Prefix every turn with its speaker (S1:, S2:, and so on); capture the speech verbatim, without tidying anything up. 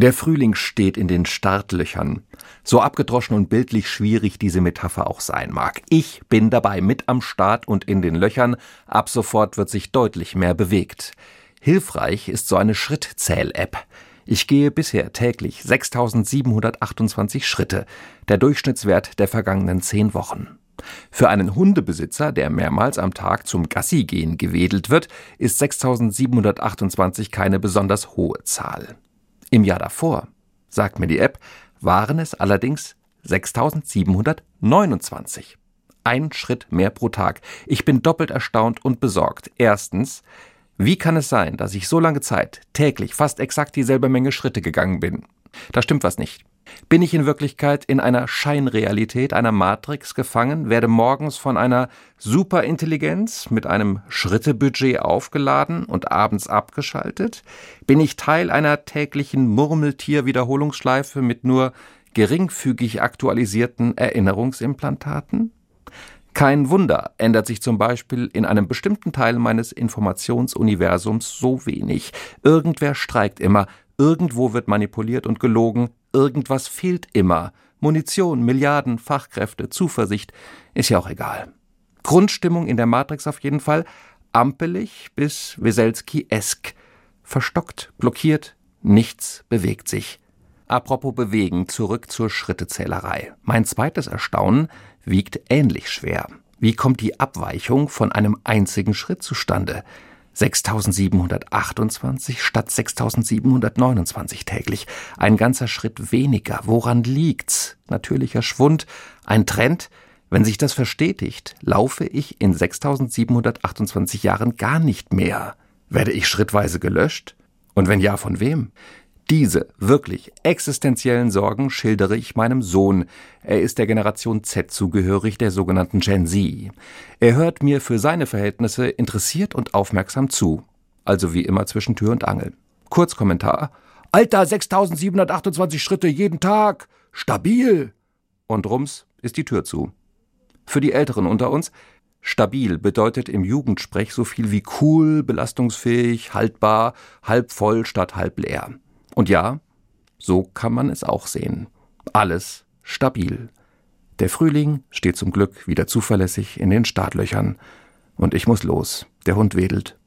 S1: Der Frühling steht in den Startlöchern. So abgedroschen und bildlich schwierig diese Metapher auch sein mag. Ich bin dabei mit am Start und in den Löchern. Ab sofort wird sich deutlich mehr bewegt. Hilfreich ist so eine Schrittzähl-App. Ich gehe bisher täglich sechstausendsiebenhundertachtundzwanzig Schritte, der Durchschnittswert der vergangenen zehn Wochen. Für einen Hundebesitzer, der mehrmals am Tag zum Gassigehen gewedelt wird, ist sechstausendsiebenhundertachtundzwanzig keine besonders hohe Zahl. Im Jahr davor, sagt mir die App, waren es allerdings sechstausendsiebenhundertneunundzwanzig. Ein Schritt mehr pro Tag. Ich bin doppelt erstaunt und besorgt. Erstens, wie kann es sein, dass ich so lange Zeit täglich fast exakt dieselbe Menge Schritte gegangen bin? Da stimmt was nicht. Bin ich in Wirklichkeit in einer Scheinrealität, einer Matrix gefangen, werde morgens von einer Superintelligenz mit einem Schrittebudget aufgeladen und abends abgeschaltet? Bin ich Teil einer täglichen Murmeltier-Wiederholungsschleife mit nur geringfügig aktualisierten Erinnerungsimplantaten? Kein Wunder, ändert sich zum Beispiel in einem bestimmten Teil meines Informationsuniversums so wenig. Irgendwer streikt immer, irgendwo wird manipuliert und gelogen, irgendwas fehlt immer. Munition, Milliarden, Fachkräfte, Zuversicht, ist ja auch egal. Grundstimmung in der Matrix auf jeden Fall, ampelig bis Weselski-esk. Verstockt, blockiert, nichts bewegt sich. Apropos bewegen, zurück zur Schrittezählerei. Mein zweites Erstaunen wiegt ähnlich schwer. Wie kommt die Abweichung von einem einzigen Schritt zustande? sechstausendsiebenhundertachtundzwanzig statt sechstausendsiebenhundertneunundzwanzig täglich. Ein ganzer Schritt weniger. Woran liegt's? Natürlicher Schwund? Ein Trend? Wenn sich das verstetigt, laufe ich in sechstausendsiebenhundertachtundzwanzig Jahren gar nicht mehr. Werde ich schrittweise gelöscht? Und wenn ja, von wem? Diese wirklich existenziellen Sorgen schildere ich meinem Sohn. Er ist der Generation Z zugehörig, der sogenannten Gen Z. Er hört mir für seine Verhältnisse interessiert und aufmerksam zu. Also wie immer zwischen Tür und Angel. Kurzkommentar. Alter, sechstausendsiebenhundertachtundzwanzig Schritte jeden Tag. Stabil. Und rums ist die Tür zu. Für die Älteren unter uns, stabil bedeutet im Jugendsprech so viel wie cool, belastungsfähig, haltbar, halb voll statt halb leer. Und ja, so kann man es auch sehen. Alles stabil. Der Frühling steht zum Glück wieder zuverlässig in den Startlöchern. Und ich muss los. Der Hund wedelt.